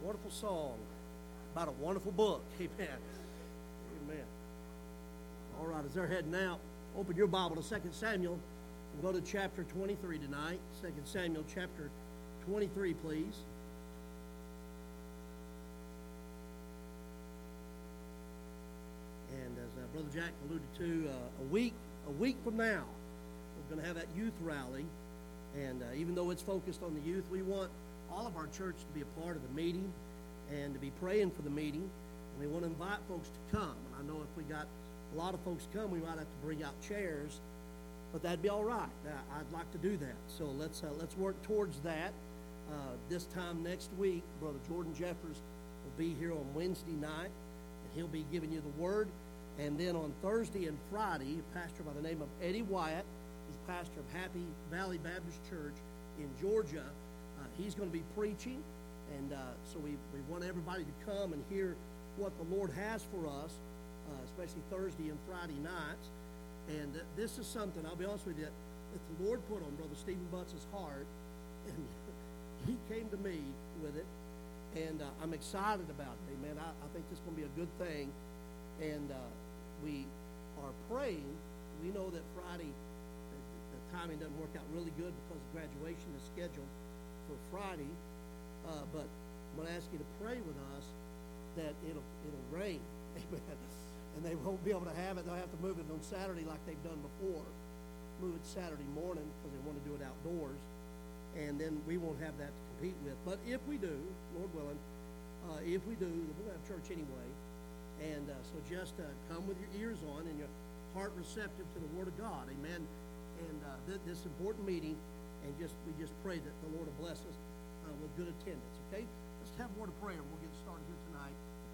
wonderful song about a wonderful book. Amen. Amen. All right, as they're heading out, open your Bible to 2 Samuel and go to chapter 23 tonight. 2 Samuel chapter 23, please. And as Brother Jack alluded to, a week from now, we're going to have that youth rally. And even though it's focused on the youth, we want all of our church to be a part of the meeting and to be praying for the meeting. And we want to invite folks to come. And I know if we got a lot of folks come, we might have to bring out chairs, but that'd be all right. I'd like to do that. So let's work towards that. This time next week, Brother Jordan Jeffers will be here on Wednesday night, and he'll be giving you the word. And then on Thursday and Friday, a pastor by the name of Eddie Wyatt, he's pastor of Happy Valley Baptist Church in Georgia. He's going to be preaching, and so we want everybody to come and hear what the Lord has for us, especially Thursday and Friday nights. And this is something, I'll be honest with you, that the Lord put on Brother Stephen Butts' heart, and he came to me with it, and I'm excited about it. Amen. I think this is going to be a good thing, and we are praying. We know that Friday, the timing doesn't work out really good because graduation is scheduled for Friday, but I'm going to ask you to pray with us that it'll rain. Amen. And they won't be able to have it. They'll have to move it on Saturday like they've done before. Move it Saturday morning because they want to do it outdoors. And then we won't have that to compete with. But if we do, Lord willing, if we do, we're going to have church anyway. And so just come with your ears on and your heart receptive to the Word of God. Amen. And this important meeting, and we just pray that the Lord will bless us with good attendance. Okay? Let's have a word of prayer. We'll get started here tonight.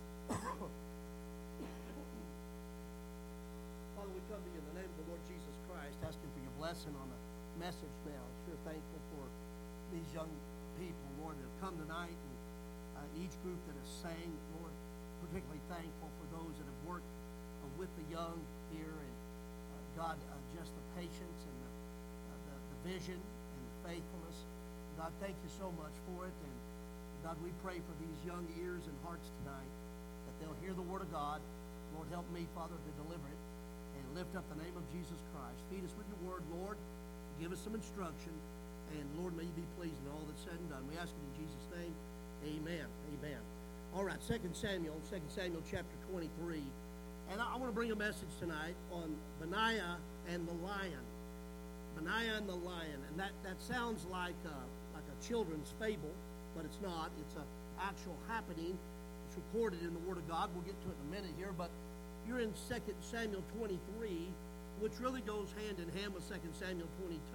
Father, we come to you in the name of the Lord Jesus Christ, asking for your blessing on the message now. Sure thankful for these young people, Lord, that have come tonight, and each group that has sang, Lord, particularly thankful for those that have worked with the young here, and God, just the patience and the vision and the faithfulness. God, thank you so much for it, and God, we pray for these young ears and hearts tonight, that they'll hear the Word of God. Lord, help me, Father, to deliver it, and lift up the name of Jesus Christ. Feed us with your Word, Lord. Give us some instruction, and Lord, may you be pleased in all that's said and done. We ask it in Jesus' name. Amen. Amen. All right, 2 Samuel chapter 23. And I want to bring a message tonight on Benaiah and the lion. Benaiah and the lion. And that sounds like a children's fable, but it's not. It's an actual happening. It's recorded in the Word of God. We'll get to it in a minute here. But you're in 2 Samuel 23, which really goes hand in hand with 2 Samuel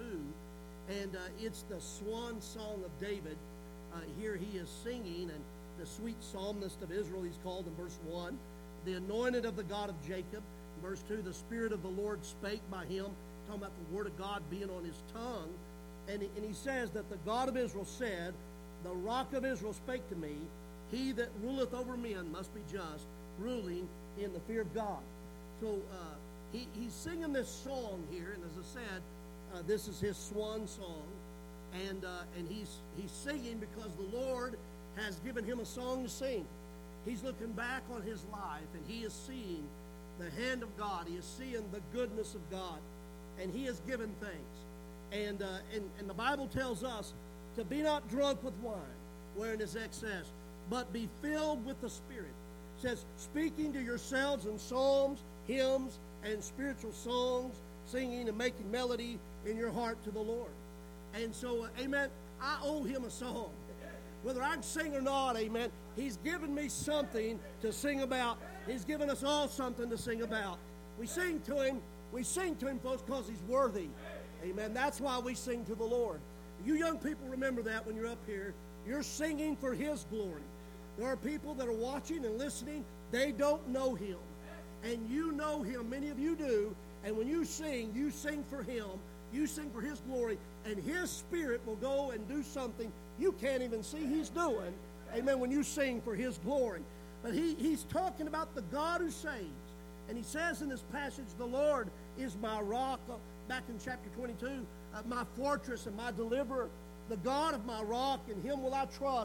22. And it's the swan song of David. Here he is singing, and the sweet psalmist of Israel, he's called in verse 1. The anointed of the God of Jacob. In verse 2, the Spirit of the Lord spake by him. Talking about the Word of God being on his tongue. And he says that the God of Israel said, the rock of Israel spake to me, he that ruleth over men must be just, ruling in the fear of God. So he's singing this song here, and as I said, this is his swan song. And he's singing because the Lord has given him a song to sing. He's looking back on his life, and he is seeing the hand of God. He is seeing the goodness of God, and he has given things. And the Bible tells us to be not drunk with wine, wherein is excess, but be filled with the Spirit. It says, speaking to yourselves in psalms, hymns, and spiritual songs, singing and making melody in your heart to the Lord. And so, amen, I owe him a song. Whether I can sing or not, amen, he's given me something to sing about. He's given us all something to sing about. We sing to him, folks, because he's worthy. Amen. That's why we sing to the Lord. You young people, remember that when you're up here. You're singing for his glory. There are people that are watching and listening. They don't know him. And you know him. Many of you do. And when you sing for him. You sing for his glory. And his Spirit will go and do something you can't even see he's doing. Amen. When you sing for his glory. But he's talking about the God who saves. And he says in this passage, the Lord is my rock. Back in chapter 22, my fortress and my deliverer. The God of my rock, in him will I trust.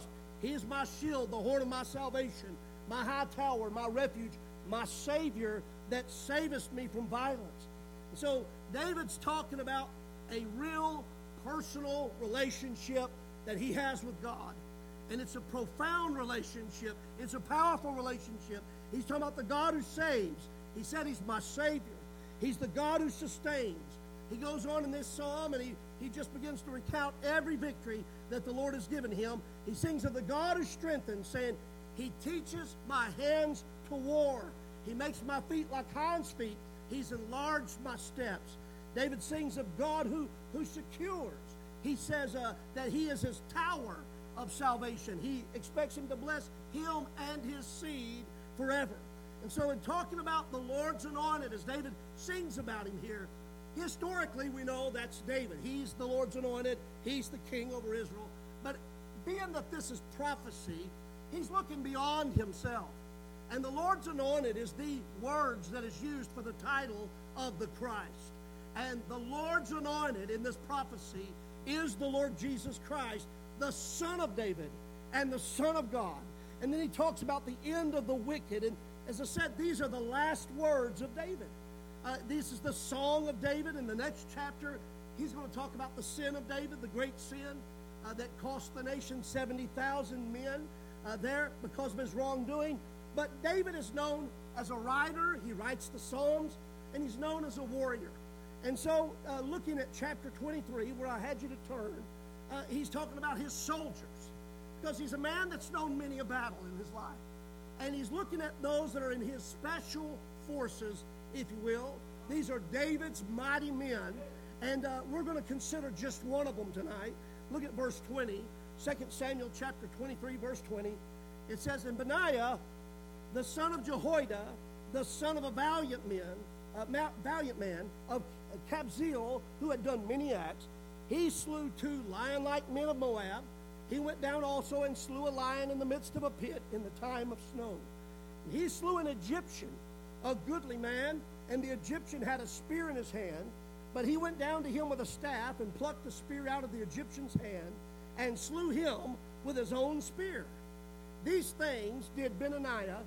He is my shield, the horn of my salvation, my high tower, my refuge, my Savior that savest me from violence. And so David's talking about a real personal relationship that he has with God. And it's a profound relationship. It's a powerful relationship. He's talking about the God who saves. He said he's my Savior. He's the God who sustains. He goes on in this psalm and he just begins to recount every victory that the Lord has given him. He sings of the God who strengthens, saying, he teaches my hands to war. He makes my feet like hinds' feet. He's enlarged my steps. David sings of God who secures. He says that he is his tower of salvation. He expects him to bless him and his seed forever. And so in talking about the Lord's anointed, as David sings about him here, historically we know that's David. He's the Lord's anointed. He's the king over Israel. But being that this is prophecy, he's looking beyond himself. And the Lord's anointed is the words that is used for the title of the Christ. And the Lord's anointed in this prophecy is the Lord Jesus Christ, the Son of David and the Son of God. And then he talks about the end of the wicked. And as I said, these are the last words of David. This is the song of David. In the next chapter, he's going to talk about the sin of David, the great sin that cost the nation 70,000 men there because of his wrongdoing. But David is known as a writer. He writes the Psalms, and he's known as a warrior. And so looking at chapter 23, where I had you to turn, he's talking about his soldiers, because he's a man that's known many a battle in his life. And he's looking at those that are in his special forces, if you will. These are David's mighty men. And we're going to consider just one of them tonight. Look at verse 20, 2 Samuel chapter 23, verse 20. It says, and Benaiah, the son of Jehoiada, the son of a valiant man of Kabzeel, who had done many acts, he slew 2 lion-like men of Moab. He went down also and slew a lion in the midst of a pit in the time of snow. And he slew an Egyptian, a goodly man, and the Egyptian had a spear in his hand. But he went down to him with a staff and plucked the spear out of the Egyptian's hand and slew him with his own spear. These things did Benaiah,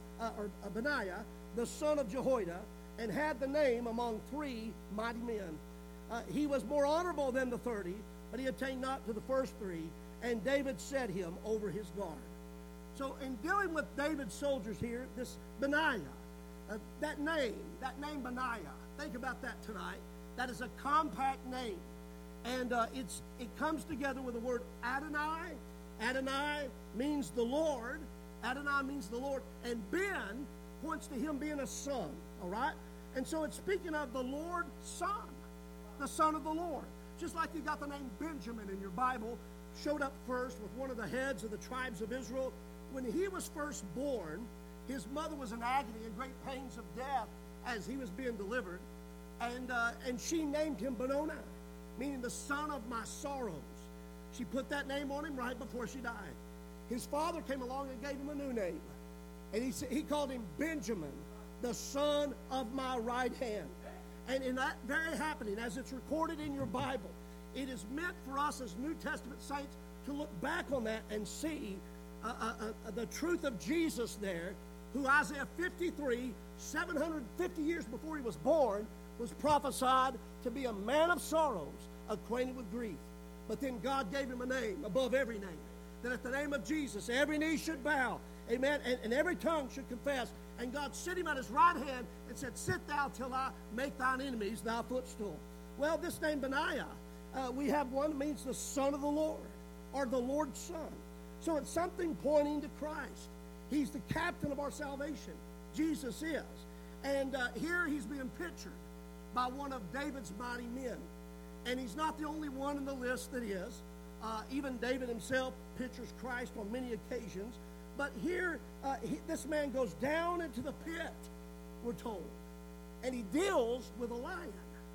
the son of Jehoiada, and had the name among 3 mighty men. He was more honorable than the 30, but he attained not to the first 3, and David set him over his guard. So in dealing with David's soldiers here, this Benaiah, that name Benaiah, think about that tonight. That is a compact name. And it comes together with the word Adonai. Adonai means the Lord. Adonai means the Lord. And Ben points to him being a son. All right? And so it's speaking of the Lord's son. The son of the Lord. Just like you got the name Benjamin in your Bible, showed up first with one of the heads of the tribes of Israel. When he was first born, his mother was in agony and great pains of death as he was being delivered. And she named him Benoni, meaning the son of my sorrows. She put that name on him right before she died. His father came along and gave him a new name. And he called him Benjamin, the son of my right hand. And in that very happening, as it's recorded in your Bible, it is meant for us as New Testament saints to look back on that and see the truth of Jesus there, who Isaiah 53, 750 years before he was born, was prophesied to be a man of sorrows, acquainted with grief. But then God gave him a name above every name, that at the name of Jesus every knee should bow, amen, and every tongue should confess. And God set him at his right hand and said, sit thou till I make thine enemies thy footstool. Well, this name Benaiah, we have one that means the son of the Lord, or the Lord's son. So it's something pointing to Christ. He's the captain of our salvation. Jesus is. And here he's being pictured by one of David's mighty men. And he's not the only one in the list that is. Even David himself pictures Christ on many occasions. But here, this man goes down into the pit, we're told. And he deals with a lion.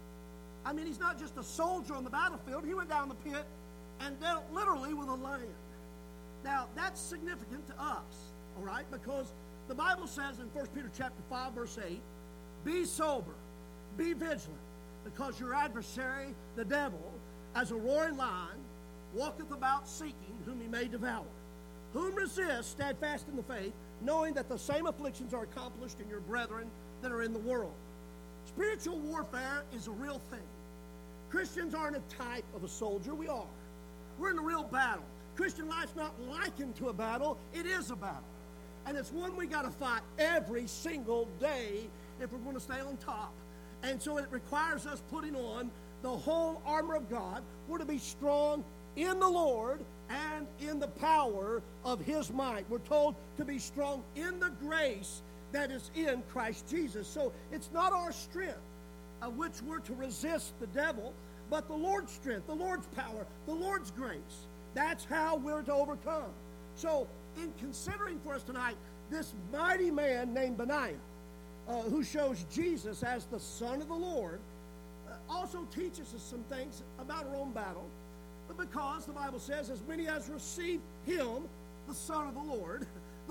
I mean, he's not just a soldier on the battlefield. He went down the pit and dealt literally with a lion. Now, that's significant to us, all right? Because the Bible says in 1 Peter chapter 5, verse 8, be sober, be vigilant, because your adversary, the devil, as a roaring lion, walketh about seeking whom he may devour, whom resist, steadfast in the faith, knowing that the same afflictions are accomplished in your brethren that are in the world. Spiritual warfare is a real thing. Christians aren't a type of a soldier. We are. We're in a real battle. Christian life's not likened to a battle. It is a battle. And it's one we got to fight every single day if we're going to stay on top. And so it requires us putting on the whole armor of God. We're to be strong in the Lord and in the power of His might. We're told to be strong in the grace that is in Christ Jesus. So it's not our strength of which we're to resist the devil, but the Lord's strength, the Lord's power, the Lord's grace. That's how we're to overcome. So in considering for us tonight this mighty man named Benaiah, who shows Jesus as the Son of the Lord, also teaches us some things about our own battle. But because the Bible says, as many as received Him, the Son of the Lord,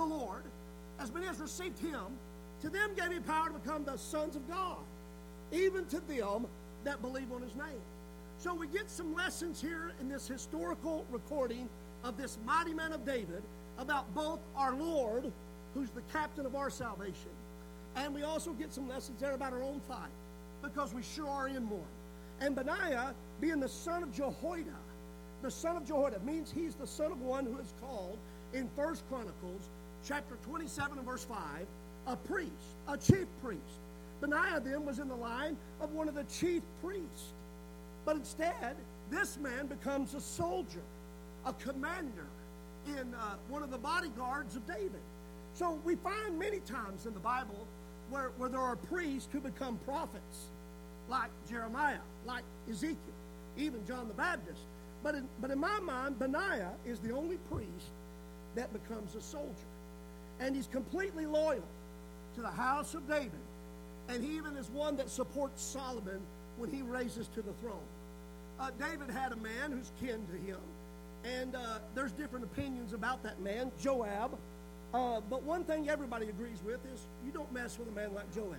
as many as received Him, to them gave He power to become the sons of God, even to them that believe on His name. So we get some lessons here in this historical recording of this mighty man of David about both our Lord, who's the captain of our salvation, and we also get some lessons there about our own fight, because we sure are in one. And Benaiah, being the son of Jehoiada, the son of Jehoiada means he's the son of one who is called in 1 Chronicles chapter 27 and verse 5, a priest, a chief priest. Benaiah then was in the line of one of the chief priests. But instead, this man becomes a soldier, a commander in one of the bodyguards of David. So we find many times in the Bible where there are priests who become prophets, like Jeremiah, like Ezekiel, even John the Baptist. But in my mind, Benaiah is the only priest that becomes a soldier. And he's completely loyal to the house of David. And he even is one that supports Solomon when he raises to the throne. David had a man who's kin to him. And there's different opinions about that man, Joab. But one thing everybody agrees with is you don't mess with a man like Joab.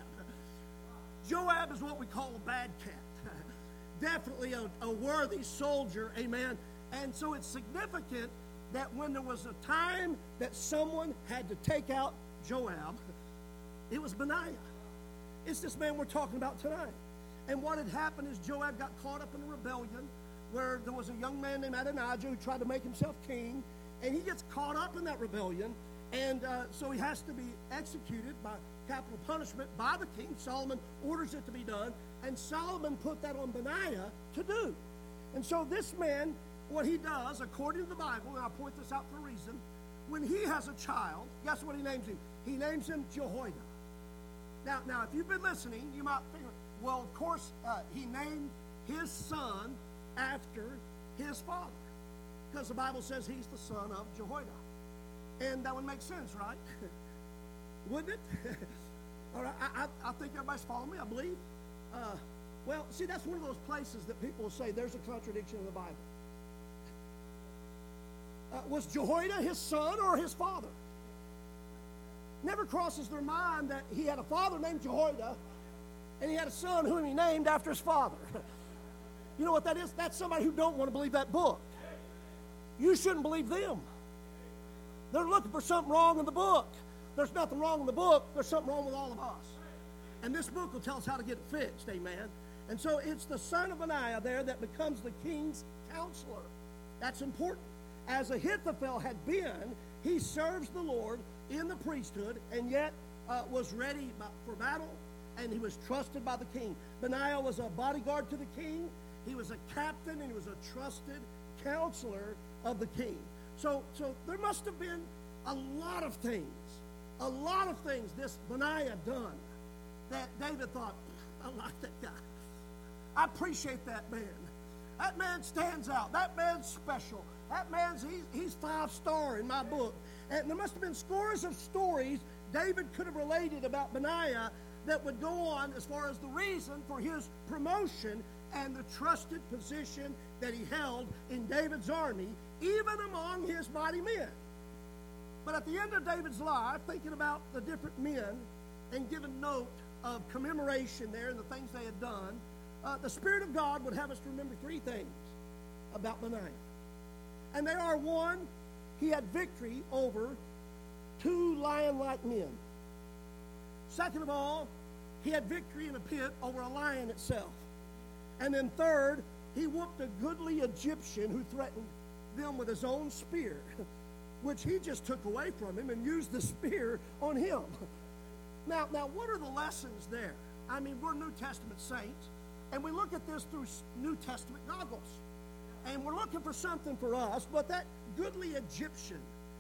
Joab is what we call a bad cat. Definitely a worthy soldier, amen. And so it's significant that when there was a time that someone had to take out Joab, it was Benaiah. It's this man we're talking about tonight. And what had happened is Joab got caught up in a rebellion where there was a young man named Adonijah who tried to make himself king, and he gets caught up in that rebellion, and so he has to be executed by capital punishment by the king. Solomon orders it to be done, and Solomon put that on Benaiah to do. And so this man, what he does, according to the Bible, and I'll point this out for a reason, when he has a child, guess what he names him? He names him Jehoiada. Now, if you've been listening, you might figure, well, of course, he named his son after his father, because the Bible says he's the son of Jehoiada. And that would make sense, right? Wouldn't it? All right, I think everybody's following me, I believe. Well, see, that's one of those places that people will say there's a contradiction in the Bible. Was Jehoiada his son or his father? Never crosses their mind that he had a father named Jehoiada, and he had a son whom he named after his father. You know what that is? That's somebody who don't want to believe that book. You shouldn't believe them. They're looking for something wrong in the book. There's nothing wrong in the book. There's something wrong with all of us. And this book will tell us how to get it fixed, amen? And so it's the son of Benaiah there that becomes the king's counselor. That's important. As Ahithophel had been, he serves the Lord in the priesthood and yet was ready for battle, and he was trusted by the king. Benaiah was a bodyguard to the king. He was a captain, and he was a trusted counselor of the king. So there must have been a lot of things this Benaiah done that David thought, I like that guy. I appreciate that man. That man stands out. That man's special. That he's 5-star in my book. And there must have been scores of stories David could have related about Benaiah that would go on as far as the reason for his promotion and the trusted position that he held in David's army, even among his mighty men. But at the end of David's life, thinking about the different men and giving note of commemoration there and the things they had done, the Spirit of God would have us to remember 3 things about Benaiah. And they are, 1, he had victory over 2 lion-like men. Second of all, he had victory in a pit over a lion itself. And then third, he whooped a goodly Egyptian who threatened them with his own spear, which he just took away from him and used the spear on him. Now, what are the lessons there? I mean, we're New Testament saints, and we look at this through New Testament goggles. And we're looking for something for us, but that goodly Egyptian,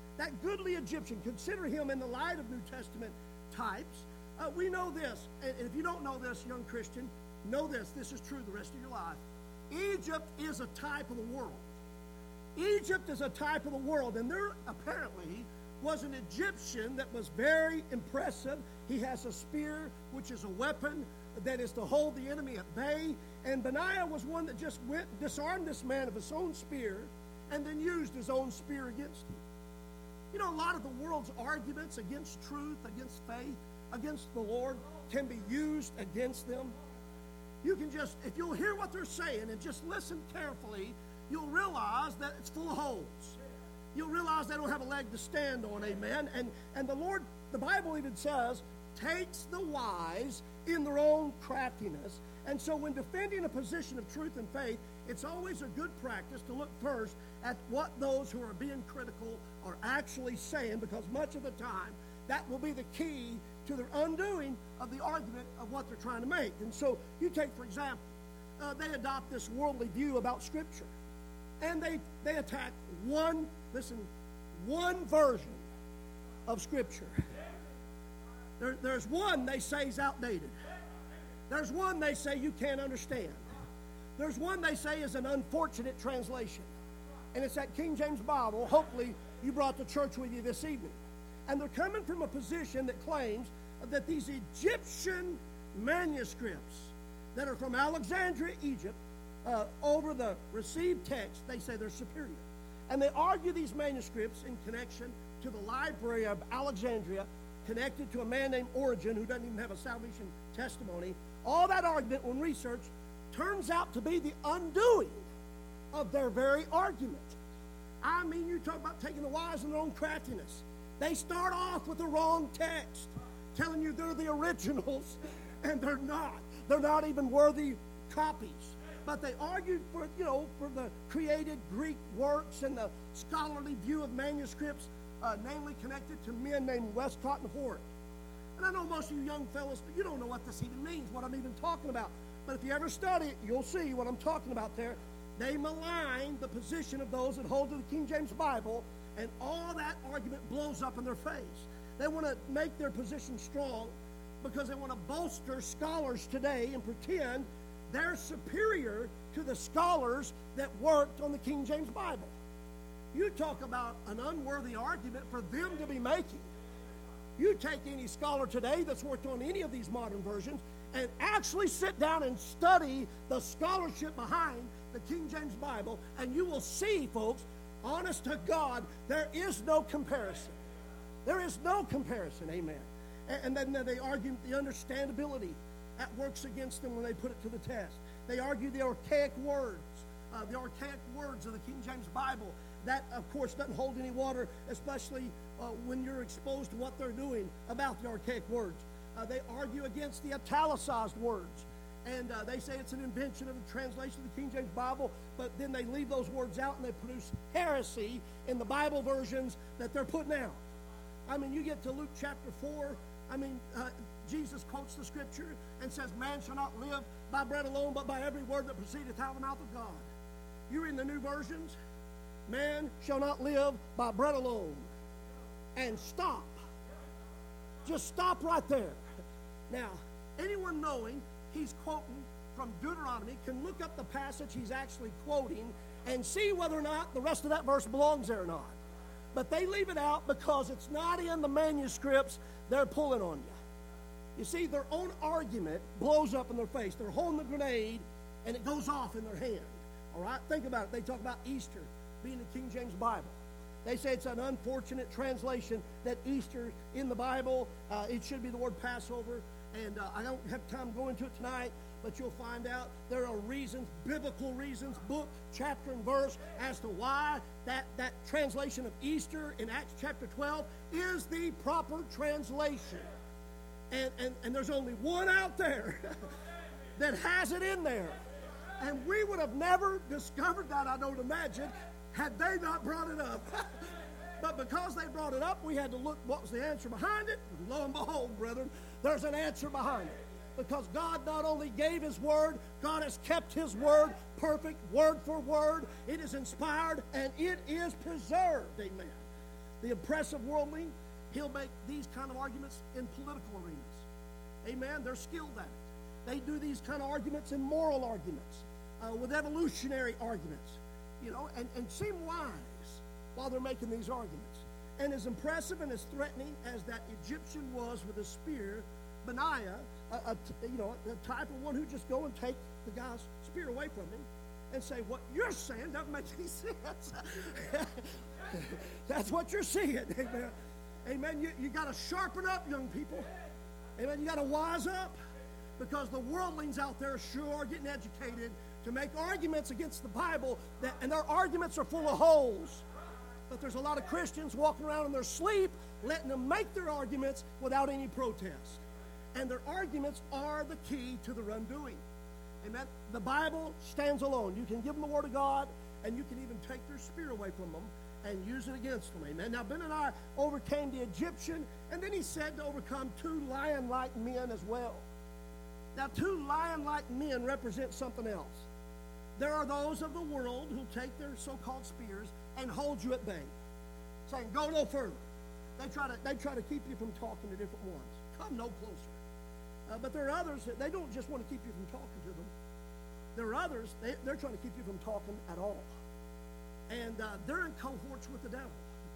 consider him in the light of New Testament types. We know this, and if you don't know this, young Christian, know this. This is true the rest of your life. Egypt is a type of the world. Egypt is a type of the world, and there apparently was an Egyptian that was very impressive. He has a spear, which is a weapon that is to hold the enemy at bay. And Benaiah was one that just went and disarmed this man of his own spear and then used his own spear against him. You know, a lot of the world's arguments against truth, against faith, against the Lord can be used against them. You can just, if you'll hear what they're saying and just listen carefully, you'll realize that it's full of holes. You'll realize they don't have a leg to stand on, amen? And the Lord, the Bible even says, takes the wise in their own craftiness. And so when defending a position of truth and faith, it's always a good practice to look first at what those who are being critical are actually saying, because much of the time that will be the key to their undoing of the argument of what they're trying to make. And so you take, for example, they adopt this worldly view about Scripture. And they attack one version of Scripture. There's one they say is outdated. There's one they say you can't understand. There's one they say is an unfortunate translation. And it's that King James Bible, hopefully you brought to church with you this evening. And they're coming from a position that claims that these Egyptian manuscripts that are from Alexandria, Egypt, over the received text, they say they're superior. And they argue these manuscripts in connection to the library of Alexandria, connected to a man named Origen who doesn't even have a salvation testimony. All that argument, when researched, turns out to be the undoing of their very argument. I mean, you talk about taking the wise in their own craftiness. They start off with the wrong text, telling you they're the originals, and they're not. They're not even worthy copies. But they argued for the created Greek works and the scholarly view of manuscripts, namely connected to men named Westcott and Hort. And I know most of you young fellows, but you don't know what this even means, what I'm even talking about. But if you ever study it, you'll see what I'm talking about there. They malign the position of those that hold to the King James Bible, and all that argument blows up in their face. They want to make their position strong because they want to bolster scholars today and pretend they're superior to the scholars that worked on the King James Bible. You talk about an unworthy argument for them to be making. You take any scholar today that's worked on any of these modern versions and actually sit down and study the scholarship behind the King James Bible, and you will see, folks, honest to God, there is no comparison. There is no comparison, amen. And then they argue the understandability. That works against them when they put it to the test. They argue the archaic words of the King James Bible. That, of course, doesn't hold any water, especially when you're exposed to what they're doing about the archaic words. They argue against the italicized words. And they say it's an invention of the translation of the King James Bible, but then they leave those words out and they produce heresy in the Bible versions that they're putting out. I mean, you get to Luke chapter 4, Jesus quotes the Scripture and says, man shall not live by bread alone, but by every word that proceedeth out of the mouth of God. You read the new versions, man shall not live by bread alone. And stop. Just stop right there. Now, anyone knowing he's quoting from Deuteronomy can look up the passage he's actually quoting and see whether or not the rest of that verse belongs there or not. But they leave it out because it's not in the manuscripts they're pulling on you. You see, their own argument blows up in their face. They're holding the grenade, and it goes off in their hand. All right? Think about it. They talk about Easter being the King James Bible. They say it's an unfortunate translation that Easter in the Bible, it should be the word Passover. And I don't have time to go into it tonight, but you'll find out there are reasons, biblical reasons, book, chapter, and verse as to why that translation of Easter in Acts chapter 12 is the proper translation. And there's only one out there that has it in there. And we would have never discovered that, I don't imagine, had they not brought it up. But because they brought it up, we had to look what was the answer behind it. And lo and behold, brethren, there's an answer behind it. Because God not only gave His Word, God has kept His Word perfect, word for word. It is inspired and it is preserved. Amen. The oppressive worldling, he'll make these kind of arguments in political arenas. Amen. They're skilled at it. They do these kind of arguments in moral arguments, with evolutionary arguments, and seem wise while they're making these arguments. And as impressive and as threatening as that Egyptian was with a spear, Benaiah, the type of one who just go and take the guy's spear away from him and say, what you're saying doesn't make any sense. That's what you're seeing. Amen. Amen. You got to sharpen up, young people. Amen. You got to wise up, because the worldlings out there sure are getting educated to make arguments against the Bible, and their arguments are full of holes. But there's a lot of Christians walking around in their sleep, letting them make their arguments without any protest. And their arguments are the key to their undoing. Amen. The Bible stands alone. You can give them the Word of God, and you can even take their spear away from them and use it against them. Amen. Now, Benaiah overcame the Egyptian, and then he said to overcome 2 lion-like men as well. Now, 2 lion-like men represent something else. There are those of the world who take their so-called spears and hold you at bay, saying, go no further. They try to keep you from talking to different ones. Come no closer. But there are others that they don't just want to keep you from talking to them. There are others, they're trying to keep you from talking at all. And they're in cohorts with the devil.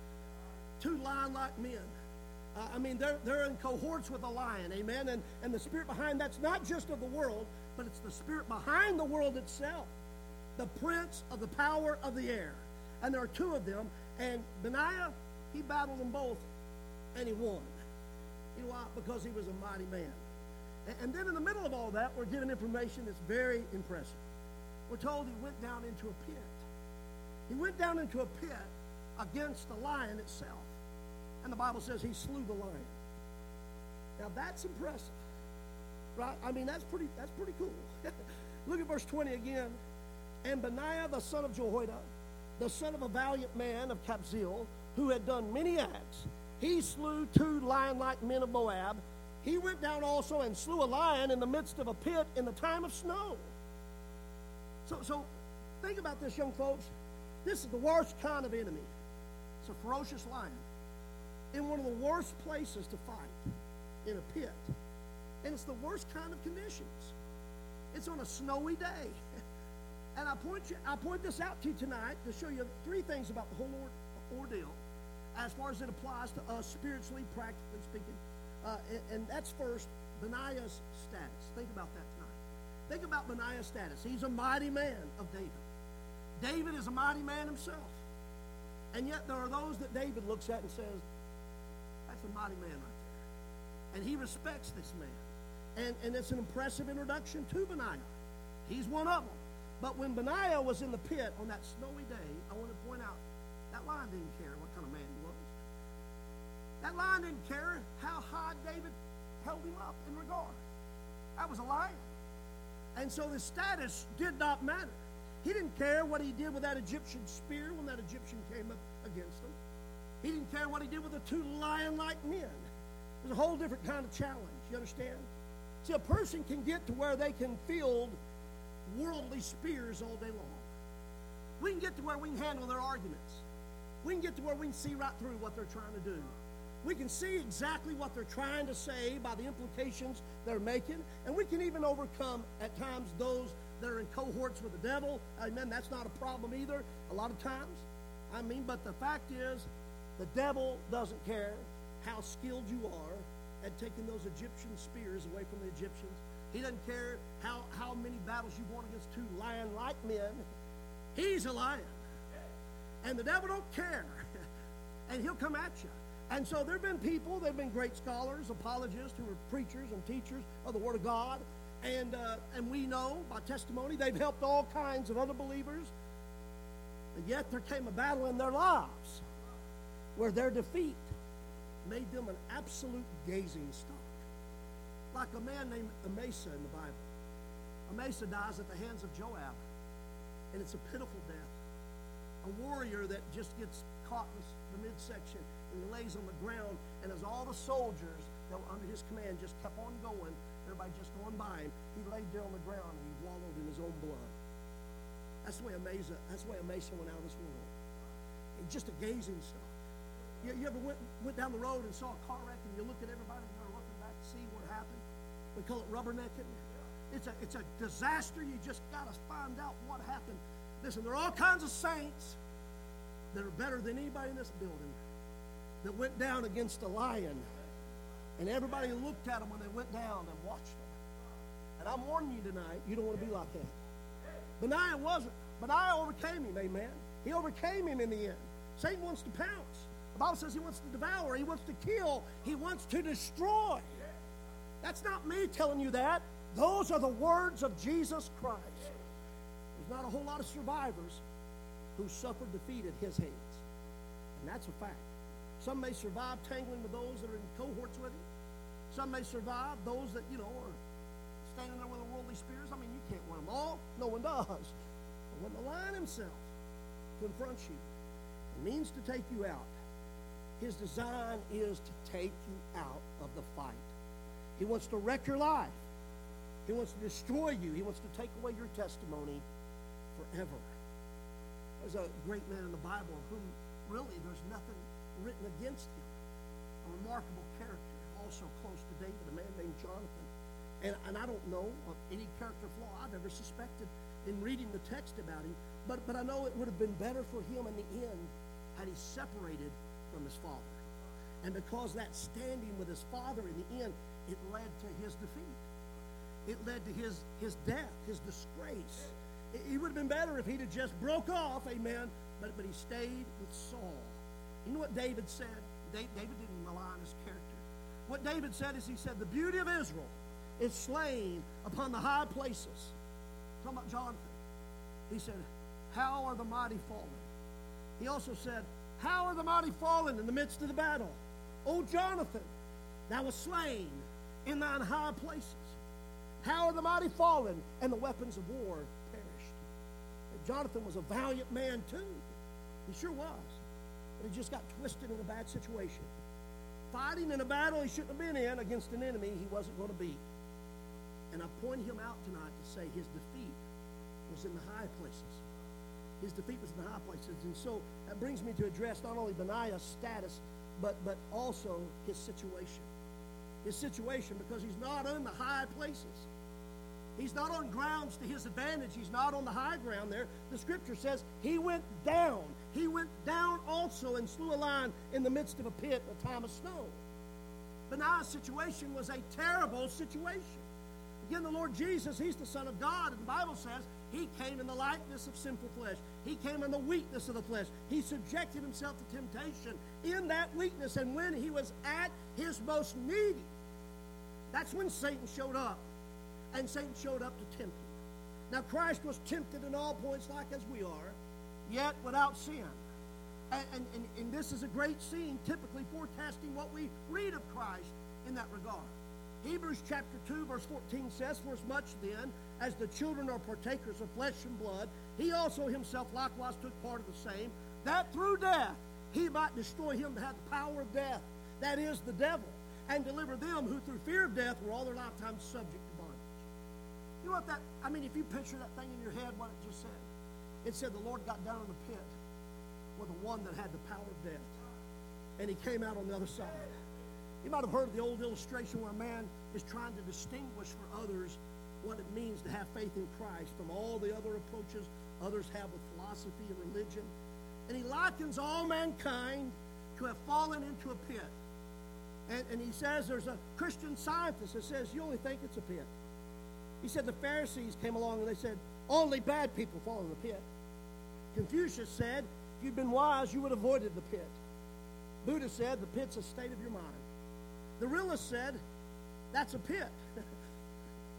2 lion-like men. They're in cohorts with a lion, amen? And the spirit behind that's not just of the world, but it's the spirit behind the world itself. The prince of the power of the air. And there are 2 of them. And Benaiah, he battled them both, and he won. You know why? Because he was a mighty man. And then in the middle of all that, we're given information that's very impressive. We're told he went down into a pit. He went down into a pit against the lion itself. And the Bible says he slew the lion. Now that's impressive, right? That's pretty cool. Look at verse 20 again. And Benaiah, the son of Jehoiada, the son of a valiant man of Kabzeel, who had done many acts, he slew 2 lion-like men of Moab. He went down also and slew a lion in the midst of a pit in the time of snow. So think about this, young folks. This is the worst kind of enemy. It's a ferocious lion in one of the worst places to fight, in a pit. And it's the worst kind of conditions. It's on a snowy day. And I point this out to you tonight to show you 3 things about the whole ordeal as far as it applies to us spiritually, practically speaking. And that's first, Benaiah's status. Think about that tonight. Think about Benaiah's status. He's a mighty man of David. David is a mighty man himself. And yet there are those that David looks at and says, that's a mighty man right there. And he respects this man. And it's an impressive introduction to Benaiah. He's one of them. But when Benaiah was in the pit on that snowy day, I want to point out, that lion didn't care what kind of man he was. That lion didn't care how high David held him up in regard. That was a lion. And so the status did not matter. He didn't care what he did with that Egyptian spear when that Egyptian came up against him. He didn't care what he did with the 2 lion-like men. It was a whole different kind of challenge, you understand? See, a person can get to where they can field worldly spears all day long. We can get to where we can handle their arguments. We can get to where we can see right through what they're trying to do. We can see exactly what they're trying to say by the implications they're making, and we can even overcome, at times, those that are in cohorts with the devil. Amen. That's not a problem either, a lot of times. But the fact is, the devil doesn't care how skilled you are at taking those Egyptian spears away from the Egyptians. He doesn't care how many battles you've won against 2 lion-like men. He's a lion. And the devil don't care. And he'll come at you. And so there have been people, they've been great scholars, apologists, who are preachers and teachers of the Word of God. And we know by testimony they've helped all kinds of other believers. And yet there came a battle in their lives where their defeat made them an absolute gazing stock. Like a man named Amasa in the Bible. Amasa dies at the hands of Joab. And it's a pitiful death. A warrior that just gets caught in the midsection and he lays on the ground, and as all the soldiers that were under his command just kept on going, everybody just going by him, he laid there on the ground and he wallowed in his own blood. That's the way Amasa went out of this world. It's just a gazing stock. You ever went down the road and saw a car wreck and you look at everybody and they're looking back to see what happened? We call it rubbernecking. It's a disaster. You just got to find out what happened. Listen, there are all kinds of saints that are better than anybody in this building that went down against a lion. And everybody looked at them when they went down and watched them. And I'm warning you tonight, you don't want to be like that. Benaiah wasn't. Benaiah overcame him, amen. He overcame him in the end. Satan wants to pounce. The Bible says he wants to devour, he wants to kill, he wants to destroy. That's not me telling you that. Those are the words of Jesus Christ. There's not a whole lot of survivors who suffered defeat at his hands. And that's a fact. Some may survive tangling with those that are in cohorts with him. Some may survive those that, are standing there with the worldly spears. I mean, you can't win them all. No one does. But when the lion himself confronts you and means to take you out, his design is to take you out of the fight. He wants to wreck your life. He wants to destroy you. He wants to take away your testimony forever. There's a great man in the Bible whom really there's nothing written against him. A remarkable character, also close to David, a man named Jonathan. And I don't know of any character flaw I've ever suspected in reading the text about him, but I know it would have been better for him in the end had he separated from his father. And because that standing with his father in the end, it led to his defeat. It led to his death, his disgrace. It would have been better if he'd have just broke off, amen, but he stayed with Saul. You know what David said? David didn't malign his character. What David said is he said, the beauty of Israel is slain upon the high places. Talking about Jonathan. He said, how are the mighty fallen? He also said, how are the mighty fallen in the midst of the battle? O Jonathan, thou wast slain in thine high places. How are the mighty fallen, and the weapons of war perished? And Jonathan was a valiant man too. He sure was. But he just got twisted in a bad situation. Fighting in a battle he shouldn't have been in against an enemy he wasn't going to beat. And I point him out tonight to say his defeat was in the high places. His defeat was in the high places. And so that brings me to address not only Benaiah's status, but also his situation. His situation, because he's not in the high places. He's not on grounds to his advantage. He's not on the high ground there. The scripture says he went down. He went down also and slew a lion in the midst of a pit in a time of snow. Benaiah's situation was a terrible situation. Again, the Lord Jesus, he's the Son of God, and the Bible says he came in the likeness of sinful flesh. He came in the weakness of the flesh. He subjected himself to temptation in that weakness, and when he was at his most needy, that's when Satan showed up. And Satan showed up to tempt him. Now, Christ was tempted in all points like as we are, yet without sin. And this is a great scene, typically forecasting what we read of Christ in that regard. Hebrews chapter 2, verse 14 says, for as much then as the children are partakers of flesh and blood, he also himself likewise took part of the same, that through death he might destroy him that had the power of death, that is, the devil, and deliver them who through fear of death were all their lifetime subject to bondage. You know what if you picture that thing in your head, what it just said. It said the Lord got down in the pit with the one that had the power of death. And he came out on the other side. You might have heard of the old illustration where a man is trying to distinguish for others what it means to have faith in Christ from all the other approaches others have with philosophy and religion. And he likens all mankind to have fallen into a pit. And he says there's a Christian scientist that says you only think it's a pit. He said the Pharisees came along and they said, only bad people fall in the pit. Confucius said, if you'd been wise, you would have avoided the pit. Buddha said, the pit's a state of your mind. The realist said, that's a pit.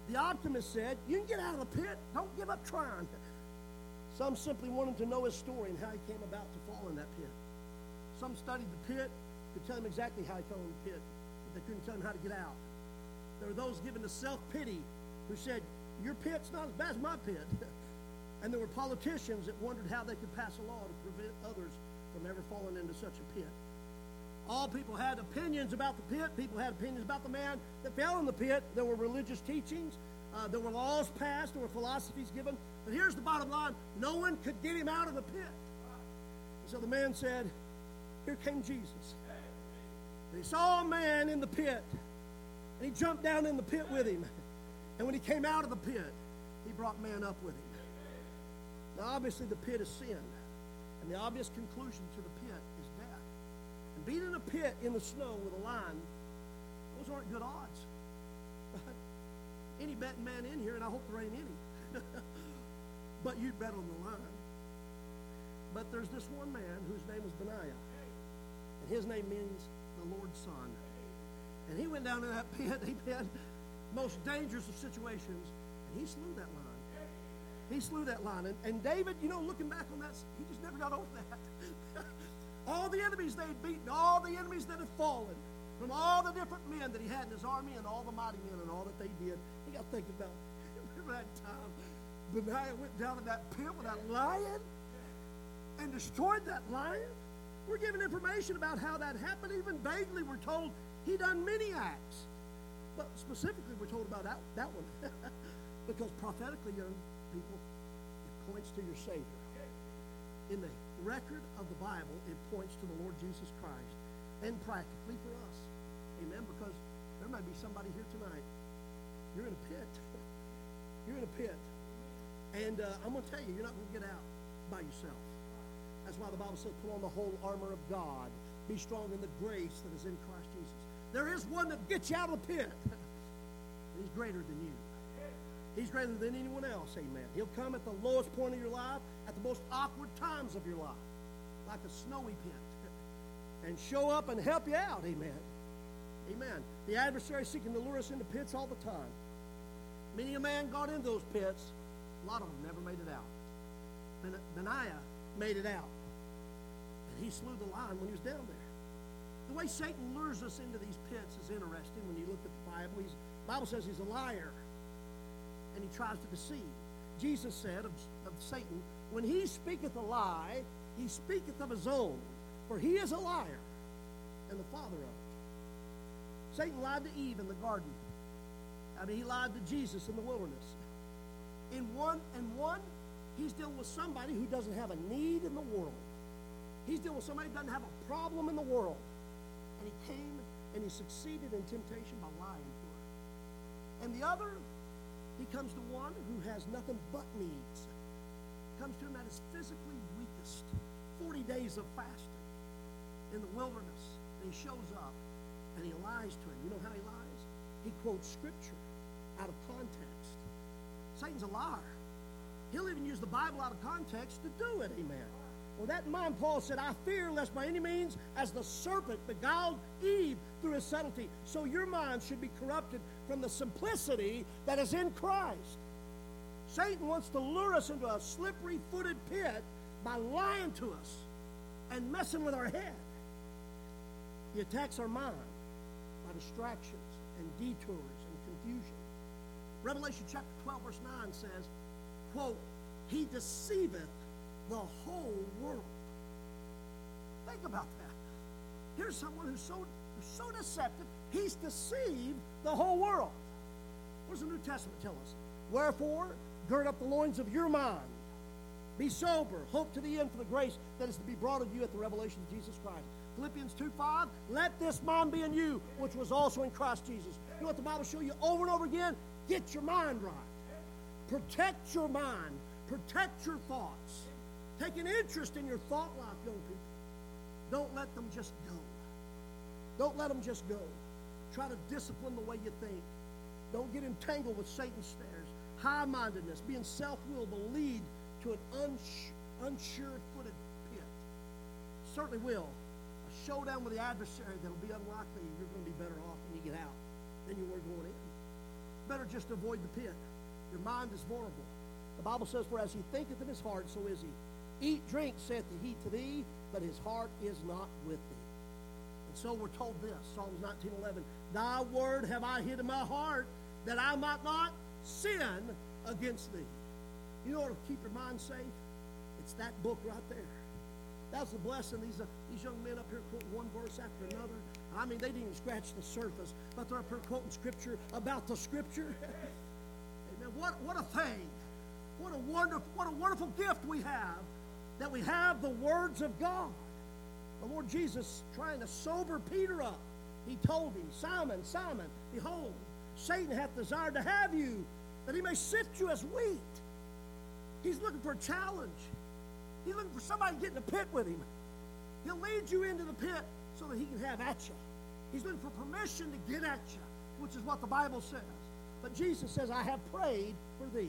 The optimist said, you can get out of the pit. Don't give up trying. Some simply wanted to know his story and how he came about to fall in that pit. Some studied the pit, could tell him exactly how he fell in the pit, but they couldn't tell him how to get out. There were those given to self-pity who said, your pit's not as bad as my pit. And there were politicians that wondered how they could pass a law to prevent others from ever falling into such a pit. All people had opinions about the pit. People had opinions about the man that fell in the pit. There were religious teachings. There were laws passed. There were philosophies given. But here's the bottom line. No one could get him out of the pit. And so the man said, here came Jesus. And he saw a man in the pit. And he jumped down in the pit with him. And when he came out of the pit, he brought man up with him. Now, obviously, the pit is sin. And the obvious conclusion to the pit is death. And being in a pit in the snow with a line, those aren't good odds. Any betting man in here, and I hope there ain't any. But you'd bet on the line. But there's this one man whose name is Benaiah. And his name means the Lord's Son. And he went down in that pit. He had most dangerous of situations. And he slew that line. He slew that line. And David, looking back on that, he just never got over that. All the enemies they had beaten, all the enemies that had fallen, from all the different men that he had in his army and all the mighty men and all that they did. He got thinking about, remember that time Benaiah went down in that pit with that lion and destroyed that lion? We're given information about how that happened. Even vaguely we're told he done many acts. But specifically we're told about that one. Because prophetically, young people, it points to your Savior. In the record of the Bible, it points to the Lord Jesus Christ. And practically for us. Amen? Because there may be somebody here tonight. You're in a pit. You're in a pit. And I'm going to tell you, you're not going to get out by yourself. That's why the Bible says, put on the whole armor of God. Be strong in the grace that is in Christ Jesus. There is one that gets you out of the pit. He's greater than you. He's greater than anyone else, amen. He'll come at the lowest point of your life, at the most awkward times of your life, like a snowy pit, and show up and help you out, amen. Amen. The adversary is seeking to lure us into pits all the time. Many a man got into those pits. A lot of them never made it out. Benaiah made it out. And he slew the lion when he was down there. The way Satan lures us into these pits is interesting when you look at the Bible. The Bible says he's a liar. And he tries to deceive. Jesus said of Satan, when he speaketh a lie, he speaketh of his own, for he is a liar and the father of it. Satan lied to Eve in the garden. He lied to Jesus in the wilderness. In one, he's dealing with somebody who doesn't have a need in the world. He's dealing with somebody who doesn't have a problem in the world. And he came and he succeeded in temptation by lying to her. And the other, he comes to one who has nothing but needs. Comes to him at his physically weakest. 40 days of fasting in the wilderness. And he shows up and he lies to him. You know how he lies? He quotes scripture out of context. Satan's a liar. He'll even use the Bible out of context to do it, amen. With that in mind, Paul said, I fear lest by any means, as the serpent beguiled Eve through his subtlety, so your mind should be corrupted from the simplicity that is in Christ. Satan wants to lure us into a slippery-footed pit by lying to us and messing with our head. He attacks our mind by distractions and detours and confusion. Revelation chapter 12, verse 9 says, quote, he deceiveth the whole world. Think about that. Here's someone who's so deceptive, he's deceived the whole world. What does the New Testament tell us? Wherefore, gird up the loins of your mind. Be sober. Hope to the end for the grace that is to be brought unto you at the revelation of Jesus Christ. Philippians 2:5, let this mind be in you, which was also in Christ Jesus. You know what the Bible shows you over and over again? Get your mind right. Protect your mind. Protect your thoughts. Take an interest in your thought life, young people. Don't let them just go. Don't let them just go. Try to discipline the way you think. Don't get entangled with Satan's snares. High-mindedness, being self-willed will lead to an unsure-footed pit. Certainly will. A showdown with the adversary that will be unlikely. You're going to be better off when you get out than you were going in. better just avoid the pit. Your mind is vulnerable. The Bible says, for as he thinketh in his heart, so is he. Eat, drink, saith he to thee, but his heart is not with thee. And so we're told this, Psalms 19:11, thy word have I hid in my heart, that I might not sin against thee. You know what will keep your mind safe? It's that book right there. That's the blessing. These young men up here quoting one verse after another. I mean, they didn't even scratch the surface, but they're up here quoting Scripture about the Scripture. Amen. What a thing. What a wonderful gift we have, that we have the words of God. The Lord Jesus, trying to sober Peter up, he told him, Simon, Simon, behold, Satan hath desired to have you, that he may sift you as wheat. He's looking for a challenge. He's looking for somebody to get in the pit with him. He'll lead you into the pit so that he can have at you. He's looking for permission to get at you, which is what the Bible says. But Jesus says, I have prayed for thee.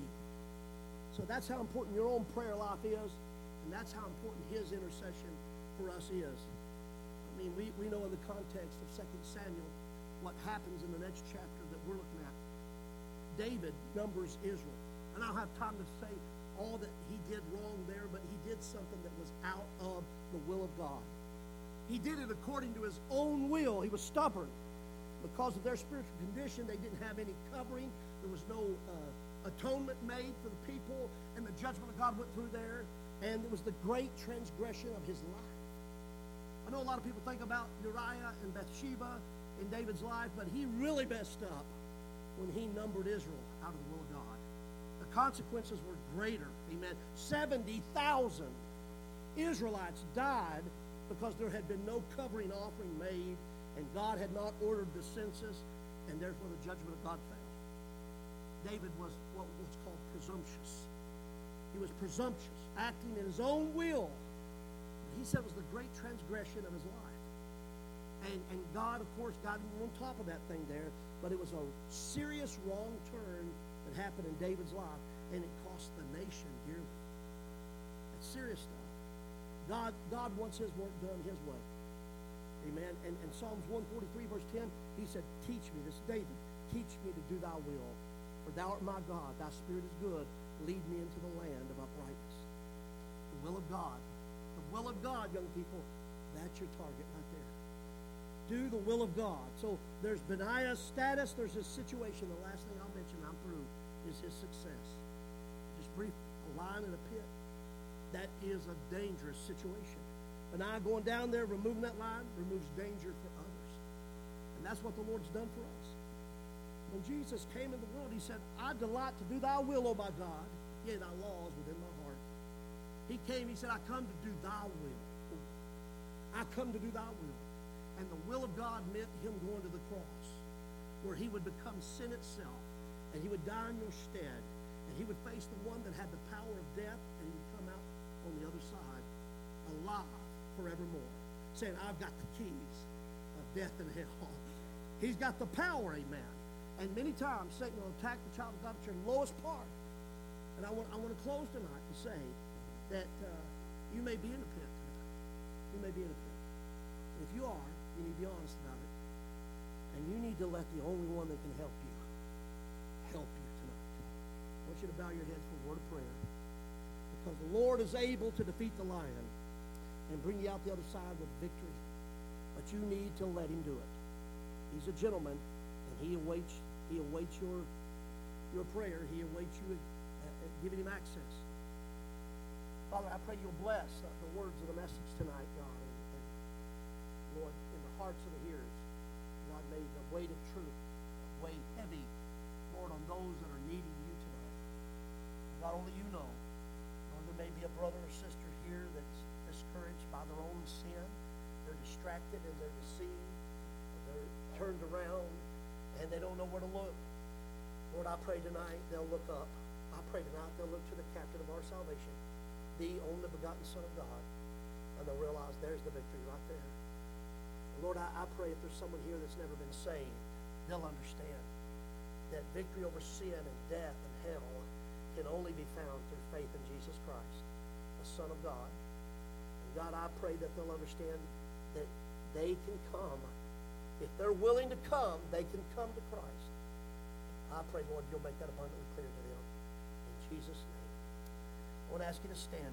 So that's how important your own prayer life is, and that's how important his intercession for us is. I mean, we know in the context of 2 Samuel what happens in the next chapter that we're looking at. David numbers Israel. And I don't have time to say all that he did wrong there, but he did something that was out of the will of God. He did it according to his own will. He was stubborn. Because of their spiritual condition, they didn't have any covering. There was no atonement made for the people, and the judgment of God went through there, and it was the great transgression of his life. I know a lot of people think about Uriah and Bathsheba in David's life, but he really messed up when he numbered Israel out of the will of God. The consequences were greater. Amen. 70,000 Israelites died because there had been no covering offering made, and God had not ordered the census, and therefore the judgment of God fell. David was what was called presumptuous. He was presumptuous, acting in his own will. He said it was the great transgression of his life. And God, of course, got him on top of that thing there, but it was a serious wrong turn that happened in David's life, and it cost the nation dearly. It's serious stuff. God wants his work done his way. Amen. And Psalms 143, verse 10, he said, teach me, this is David, teach me to do thy will. For thou art my God, thy spirit is good. Lead me into the land of uprightness. The will of God. The will of God, young people, that's your target right there. Do the will of God. So there's Benaiah's status, there's his situation. The last thing I'll mention, I'm through, is his success. Just brief, a line in a pit. That is a dangerous situation. Benaiah going down there, removing that line, removes danger for others. And that's what the Lord's done for us. When Jesus came in the world, he said, I delight to do thy will, O my God. Yea, thy laws within my heart. He came, he said, I come to do thy will. I come to do thy will. And the will of God meant him going to the cross, where he would become sin itself, and he would die in your stead, and he would face the one that had the power of death, and he would come out on the other side alive forevermore, saying, I've got the keys of death and hell. He's got the power, amen. And many times Satan will attack the child of God at your lowest part. And I want to close tonight to say that you may be in a pit tonight. You may be in a pit. And if you are, you need to be honest about it. And you need to let the only one that can help you tonight. I want you to bow your heads for a word of prayer. Because the Lord is able to defeat the lion and bring you out the other side with victory. But you need to let him do it. He's a gentleman, and he awaits your prayer. He awaits you giving him access. Father, I pray you'll bless the words of the message tonight, God. And Lord, in the hearts of the hearers, God, may the weight of truth weigh heavy, Lord, on those that are needing you tonight. God, only you know. Lord, there may be a brother or sister here that's discouraged by their own sin. They're distracted and they're deceived. They're turned around and they don't know where to look. Lord, I pray tonight they'll look up. I pray tonight they'll look to the captain of our salvation, the only begotten Son of God, and they'll realize there's the victory right there. Lord, I pray if there's someone here that's never been saved, they'll understand that victory over sin and death and hell can only be found through faith in Jesus Christ, the Son of God. And God, I pray that they'll understand that they can come. If they're willing to come, they can come to Christ. I pray, Lord, you'll make that abundantly clear to them. In Jesus' name. I want to ask you to stand.